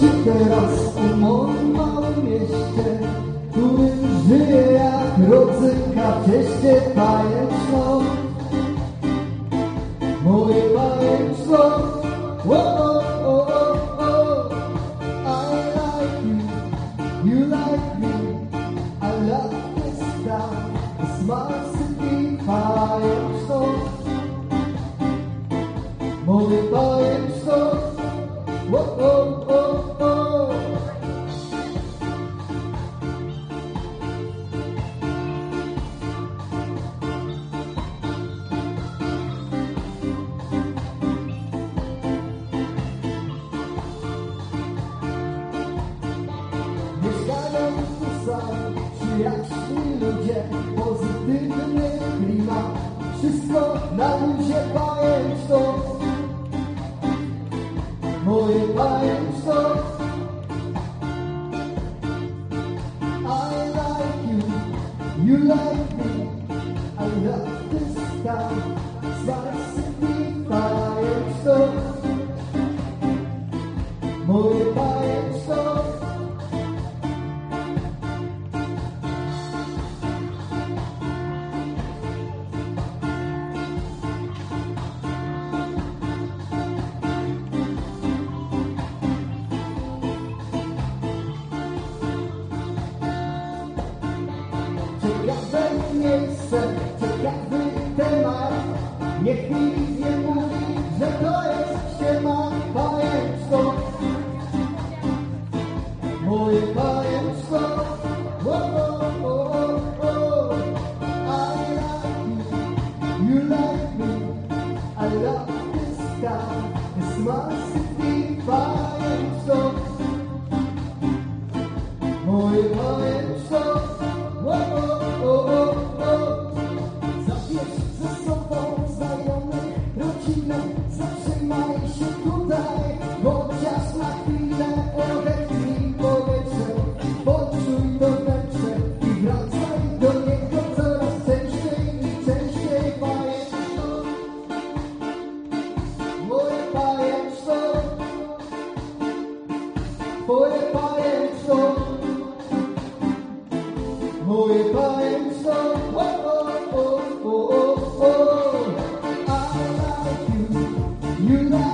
ci teraz o moim małym mieście, w którym żyje jak rodzynka w cieście bajeczno. Moje bajeczno, oh, oh, oh, oh. I like you, you like me, I love this town, this smart city bajeczno. Moje bajeczno, oh, oh, oh, oh. Mieszkają tu sami przyjaźni ludzie, pozytywny klimat, wszystko na luzie bajeczno. Moje bajeczno, I like you, you like me, I love this town, smart city bajeczno. Moje bajeczno. Ciekawe miejsce, ciekawy temat, niech mi nie mówi, że to jest ściema bajeczno. Moje bajeczno, oh, oh, oh, oh. I like you, you like me, I love this town, this smart city bajeczno. Moje bajeczno, oh, oh, oh, oh. Zabierz ze sobą znajomych, rodzinę, zatrzymaj się tutaj, chociaż na chwilę odetchnij powietrze, poczuj to wnętrze i wracaj do niego coraz częściej i częściej bajeczno. Moje bajeczno, moje bajeczno. Moje bajeczno, oh, oh, oh, oh, oh, oh. I like you, you like